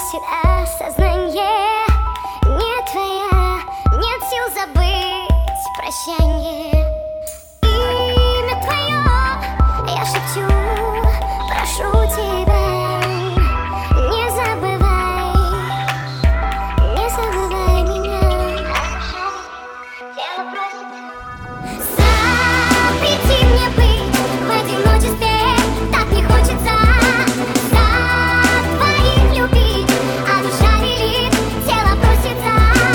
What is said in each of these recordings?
бросит осознание. Не твоя, нет сил забыть прощание. Имя твое я шепчу, прошу тебя. Не забывай, не забывай меня. Тело просит. Запрети мне быть в одиночестве, так не хочется. За твоих любить, а душа велит, тело просится.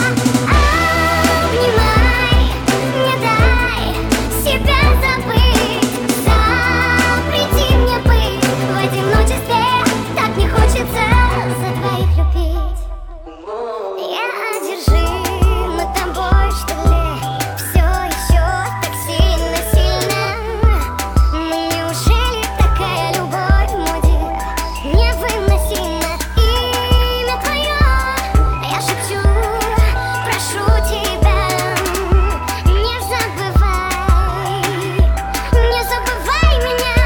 Обнимай, не дай себя забыть. Запрети мне быть в одиночестве, так не хочется. За твоих любить. Я одержима тобой, что ли? Все еще так сильно, сильно. Неужели такая любовь в моде невыносима? Имя твое я шепчу, прошу тебя. Не забывай, не забывай меня.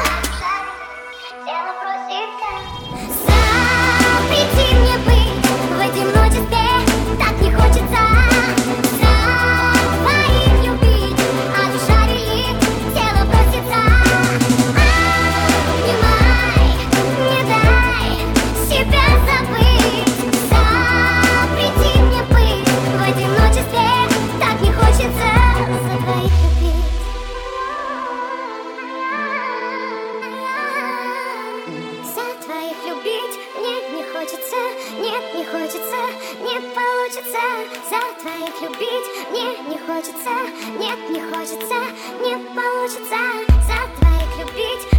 Тело просится. Запрети мне быть в одиночестве, так не хочется. За твоих любить, а душа велит, тело просится. Обнимай, не дай себя забыть. Запрети мне быть в одиночестве, так не хочется. За твоих любить. За твоих любить мне не хочется, нет, не хочется, не получится. За твоих любить мне не хочется, нет, не хочется, не получится. За твоих любить